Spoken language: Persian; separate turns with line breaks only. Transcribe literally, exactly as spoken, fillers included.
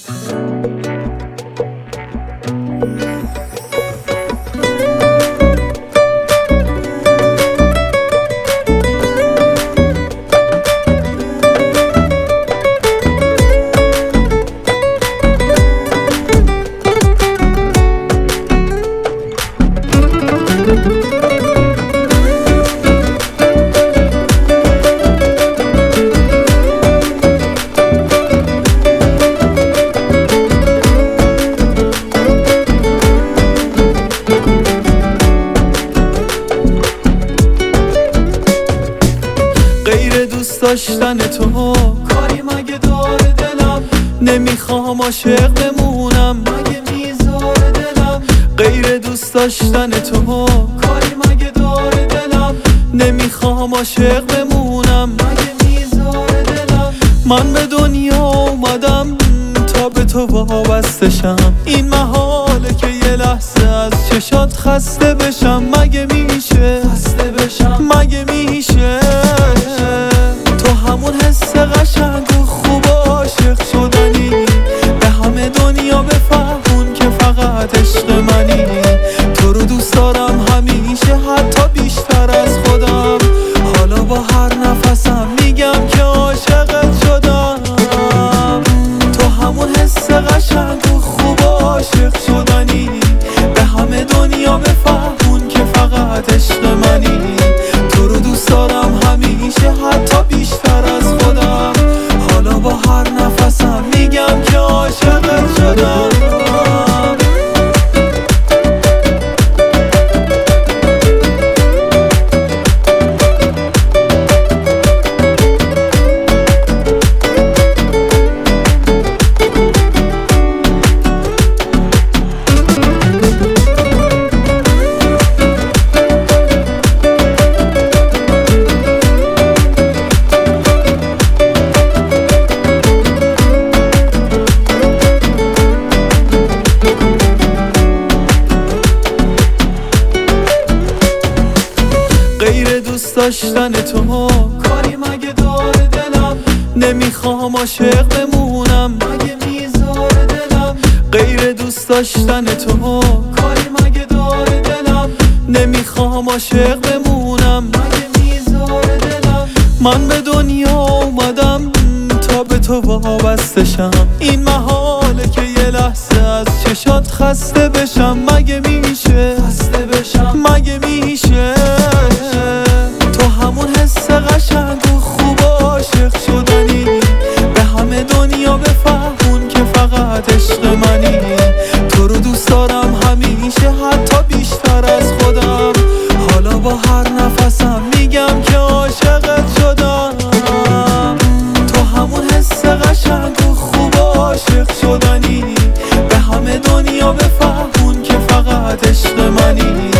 غیر دوست داشتن تو کاری مگه داره دلم، نمیخوام عاشق بمونم مگه میذاره دلم. غیر دوست داشتن تو کاری مگه داره دلم، نمیخوام عاشق بمونم مگه میذاره دلم. من به دنیا اومدم تا به تو وابسته شم، این محاله که یه لحظه از چشات خسته بشم. مگه میشه خسته بشم مگه میشه تو همون حس قشنگ و خوب و عاشق شدنی، به همه دنیا بفهمون که فقط عشق منی. تو رو دوست دارم همیشه حتی بیشتر از خودم، حالا با هر نفسم میگم که عاشقت شدم. تو همون حس قشنگ و خوب و عاشق شدنی، به همه دنیا بفهمون که فقط عشق منی. تو رو دوست دارم همیشه حتی بیشتر از خودم، حالا با هر نفسم میگم که عاشقت شدم. غیر دوست داشتن تو کاری مگه داره دلم، نمیخوام عاشق بمونم مگه میذاره دلم. غیر دوست داشتن تو کاری مگه داره دلم، نمیخوام عاشق بمونم مگه میذاره دلم. من به دنیا اومدم تا به تو وابسته شم، این محاله که یه لحظه از چشات خسته بشم. مگه میشه خسته بشم مگه میشه تو همون حس قشنگ و خوب و عاشق شدنی، به همه دنیا بفهمون که فقط عشق منی. تو رو دوست دارم همیشه حتی بیشتر از خودم، حالا با هر نفسم میگم که عاشقت شدم. تو همون حس قشنگ و خوب و عاشق شدنی، به همه دنیا بفهمون که فقط عشق منی.